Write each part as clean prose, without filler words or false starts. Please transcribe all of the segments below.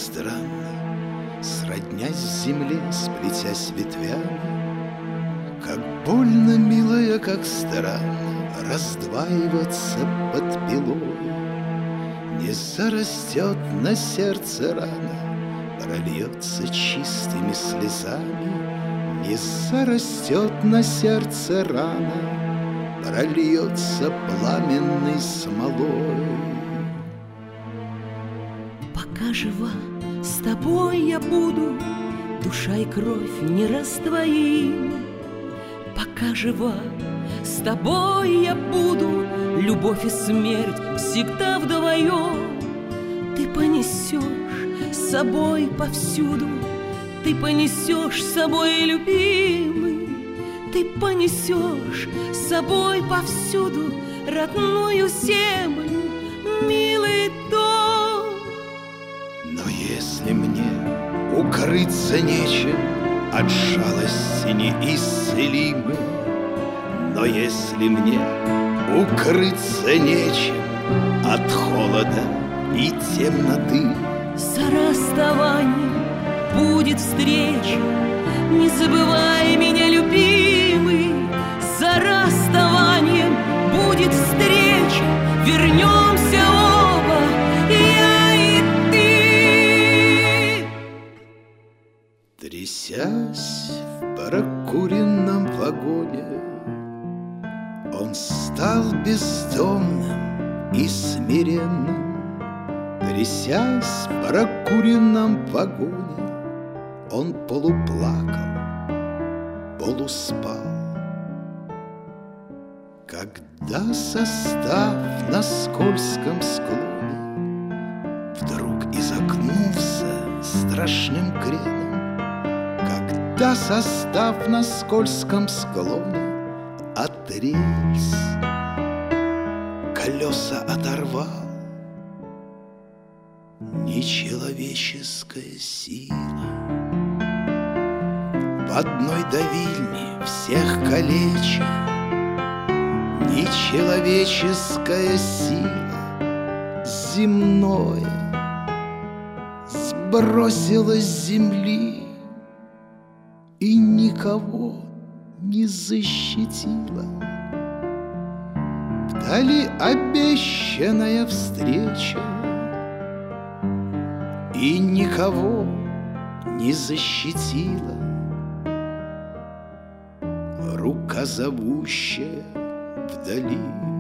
странно, сроднясь с земле, сплетясь ветвями. Как больно, милая, как странно раздваиваться под пилой. Не зарастет на сердце рана, прольется чистыми слезами. Не зарастет на сердце рана, прольется пламенной смолой. Пока жива, с тобой я буду, душа и кровь не раздвоимы. Пока жива, с тобой я буду, любовь и смерть всегда вдвоем. Ты понесешь с собой повсюду, ты понесешь с собой, любимый. Ты понесешь с собой повсюду родную землю, милый дом. Но если мне укрыться нечем от жалости неисцелимой, но если мне укрыться нечем от холода и темноты, за расставанием будет встреча, не забывай меня, любимый. За расставанием будет встреча, вернемся оба, я и ты. Трясясь в прокуренном вагоне, он стал бездомным и смиренным. Трясясь в прокуренном вагоне, он полуплакал, полуспал. Когда состав на скользком склоне вдруг изогнулся страшным креном, когда состав на скользком склоне от рельс колеса оторвал, нечеловеческая сила в одной давильне всех калеча. Нечеловеческая сила земное сбросила с земли и никого не защитила. Вдали обещанная встреча и никого не защитила. Рука, зовущая вдали.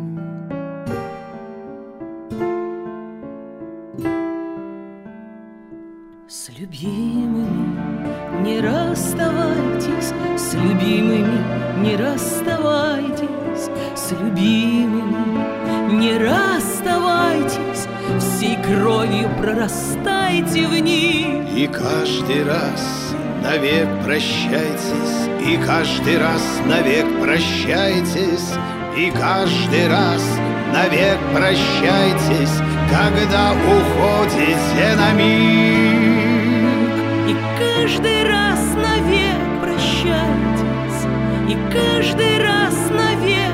С любимыми не расставайтесь, с любимыми не расставайтесь, с любимыми не расставайтесь, всей кровью прорастайте в них. И каждый раз навек прощайтесь, и каждый раз навек прощайтесь, и каждый раз навек прощайтесь, когда уходите на миг. И каждый раз навек прощайтесь, и каждый раз навек